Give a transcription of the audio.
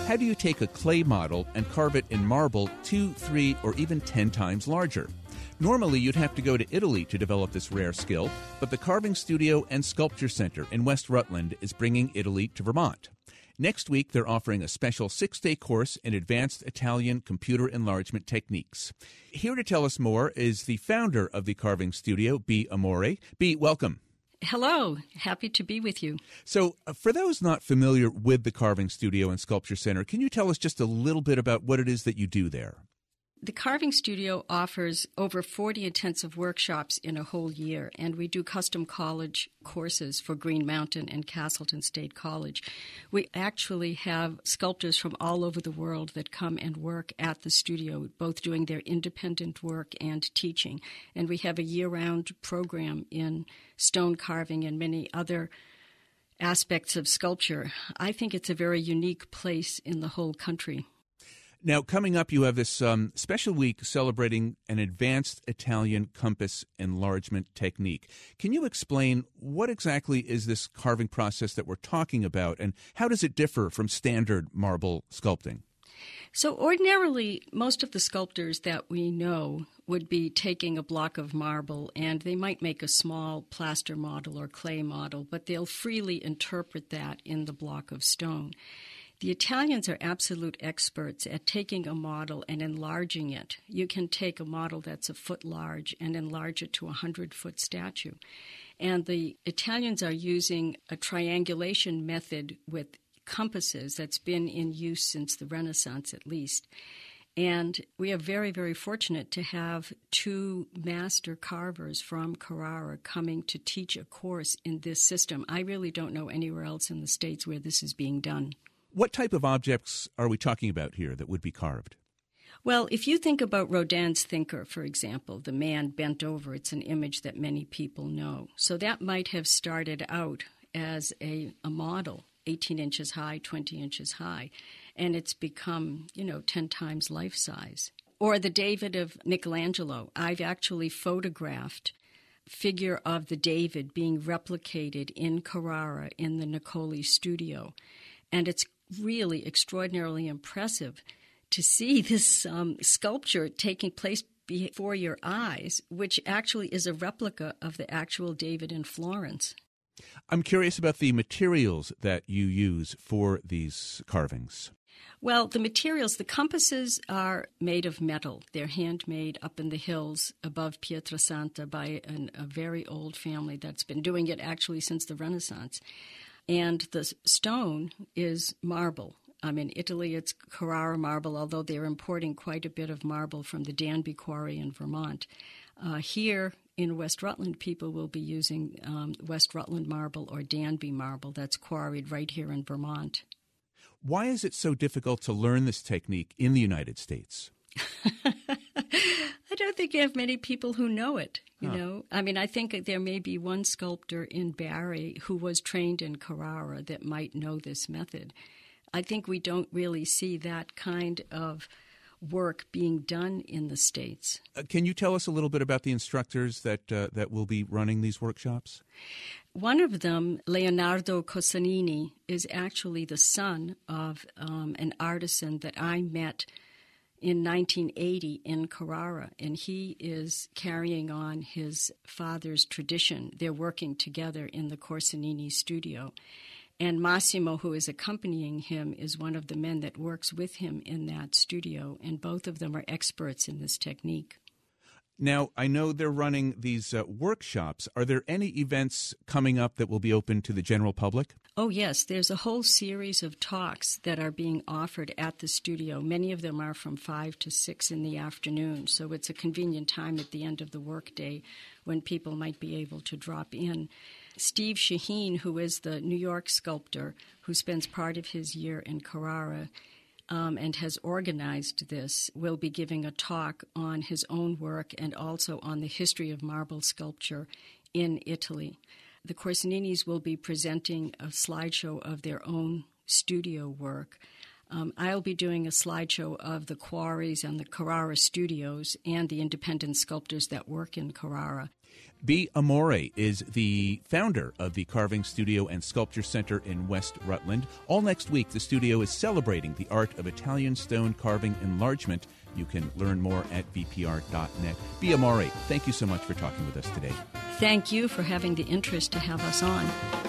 How do you take a clay model and carve it in marble 2, 3, or even 10 times larger? Normally, you'd have to go to Italy to develop this rare skill, but the Carving Studio and Sculpture Center in West Rutland is bringing Italy to Vermont. Next week, they're offering a special 6-day course in advanced Italian computer enlargement techniques. Here to tell us more is the founder of the Carving Studio, Bea Amore. Bea, welcome. Hello. Happy to be with you. So, for those not familiar with the Carving Studio and Sculpture Center, can you tell us just a little bit about what it is that you do there? The Carving Studio offers over 40 intensive workshops in a whole year, and we do custom college courses for Green Mountain and Castleton State College. We actually have sculptors from all over the world that come and work at the studio, both doing their independent work and teaching. And we have a year-round program in stone carving and many other aspects of sculpture. I think it's a very unique place in the whole country. Now, coming up, you have this special week celebrating an advanced Italian compass enlargement technique. Can you explain what exactly is this carving process that we're talking about, and how does it differ from standard marble sculpting? So ordinarily, most of the sculptors that we know would be taking a block of marble, and they might make a small plaster model or clay model, but they'll freely interpret that in the block of stone. The Italians are absolute experts at taking a model and enlarging it. You can take a model that's a foot large and enlarge it to a 100-foot statue. And the Italians are using a triangulation method with compasses that's been in use since the Renaissance at least. And we are very, very fortunate to have 2 master carvers from Carrara coming to teach a course in this system. I really don't know anywhere else in the States where this is being done. What type of objects are we talking about here that would be carved? Well, if you think about Rodin's Thinker, for example, the man bent over, it's an image that many people know. So that might have started out as a model, 18 inches high, 20 inches high, and it's become, 10 times life size. Or the David of Michelangelo. I've actually photographed figure of the David being replicated in Carrara in the Nicoli studio. And it's really extraordinarily impressive to see this sculpture taking place before your eyes, which actually is a replica of the actual David in Florence. I'm curious about the materials that you use for these carvings. Well, the materials, the compasses are made of metal. They're handmade up in the hills above Pietrasanta by a very old family that's been doing it actually since the Renaissance. And the stone is marble. In Italy, it's Carrara marble, although they're importing quite a bit of marble from the Danby Quarry in Vermont. Here in West Rutland, people will be using West Rutland marble or Danby marble that's quarried right here in Vermont. Why is it so difficult to learn this technique in the United States? I don't think you have many people who know it, know. I think there may be one sculptor in Barrie who was trained in Carrara that might know this method. I think we don't really see that kind of work being done in the States. Can you tell us a little bit about the instructors that will be running these workshops? One of them, Leonardo Cosanini, is actually the son of an artisan that I met in 1980 in Carrara, and he is carrying on his father's tradition. They're working together in the Cosanini studio. And Massimo, who is accompanying him, is one of the men that works with him in that studio, and both of them are experts in this technique. Now, I know they're running these workshops. Are there any events coming up that will be open to the general public? Oh, yes. There's a whole series of talks that are being offered at the studio. Many of them are from 5 to 6 in the afternoon, so it's a convenient time at the end of the workday when people might be able to drop in. Steve Shaheen, who is the New York sculptor who spends part of his year in Carrara, and has organized this, will be giving a talk on his own work and also on the history of marble sculpture in Italy. The Corsaninis will be presenting a slideshow of their own studio work. I'll be doing a slideshow of the quarries and the Carrara studios and the independent sculptors that work in Carrara. Bea Amore is the founder of the Carving Studio and Sculpture Center in West Rutland. All next week, the studio is celebrating the art of Italian stone carving enlargement. You can learn more at vpr.net. Bea Amore, thank you so much for talking with us today. Thank you for having the interest to have us on.